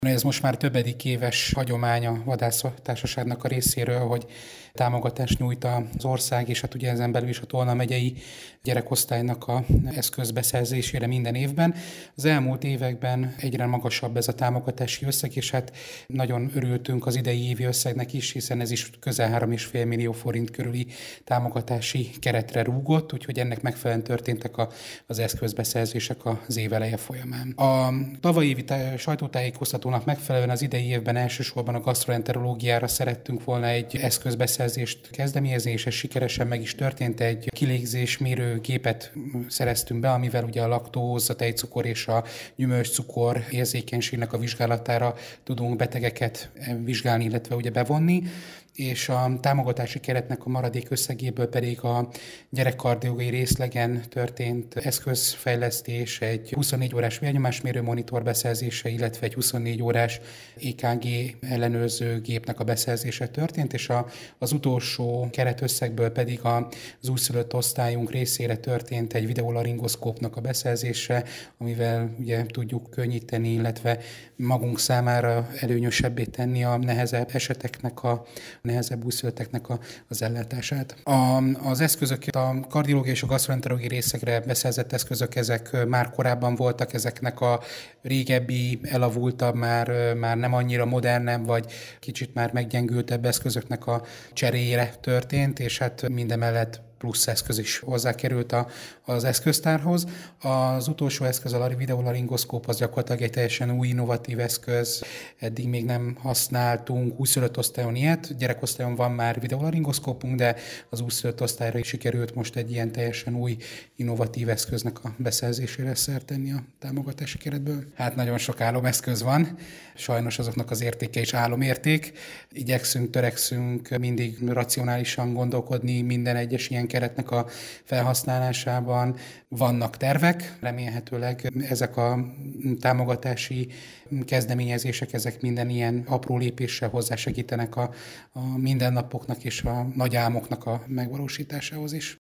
Ez most már többedik éves hagyomány a vadásztársaságnak a részéről, hogy támogatást nyújt az ország, és hát ugye ezen belül is a Tolna megyei gyerekosztálynak a eszközbeszerzésére minden évben. Az elmúlt években egyre magasabb ez a támogatási összeg, és hát nagyon örültünk az idei évi összegnek is, hiszen ez is közel 3,5 millió forint körüli támogatási keretre rúgott, úgyhogy ennek megfelelően történtek az eszközbeszerzések az éveleje folyamán. A tavalyi évi sajtótájékoztatónak megfelelően az idei évben elsősorban a gastroenterológiára szerettünk volna egy eszközbeszerzést kezdeményezni, és ez sikeresen meg is történt. Egy kilégzésmérő gépet szereztünk be, amivel ugye a laktóz, a tejcukor és a gyümölcscukor érzékenységnek a vizsgálatára tudunk betegeket vizsgálni, illetve ugye bevonni, és a támogatási keretnek a maradék összegéből pedig a gyerekkardiológiai részlegen történt eszközfejlesztés, egy 24 órás vérnyomásmérő monitor beszerzése, illetve egy 24 órás EKG ellenőrző gépnek a beszerzése történt, és az utolsó keretösszegből pedig az újszülött osztályunk részére történt egy videolaringoszkópnak a beszerzése, amivel ugye tudjuk könnyíteni, illetve magunk számára előnyösebbé tenni a nehezebb eseteknek, a nehezebb újszülötteknek az ellátását. Az eszközök, a kardiológiai és a gastroenterológiai részekre beszerzett eszközök, ezek már korábban voltak, ezeknek a régebbi, elavultabb, már nem annyira modernebb, vagy kicsit már meggyengültebb eszközöknek a cseréjére történt, és hát mindemellett plusz eszköz is hozzákerült az eszköztárhoz. Az utolsó eszköz, a videolaringoszkóp, az gyakorlatilag egy teljesen új, innovatív eszköz. Eddig még nem használtunk újszülött osztályon ilyet. Gyerekosztályon van már videolaringoszkópunk, de az újszülött osztályra is sikerült most egy ilyen teljesen új, innovatív eszköznek a beszerzésére szert tenni a támogatási keretből. Hát nagyon sok álomeszköz van. Sajnos azoknak az értéke is álomérték. Igyekszünk, törekszünk mindig racionálisan gondolkodni minden egyes ilyen keretnek a felhasználásában. Vannak tervek, remélhetőleg ezek a támogatási kezdeményezések, ezek minden ilyen apró lépéssel hozzásegítenek a mindennapoknak és a nagy álmoknak a megvalósításához is.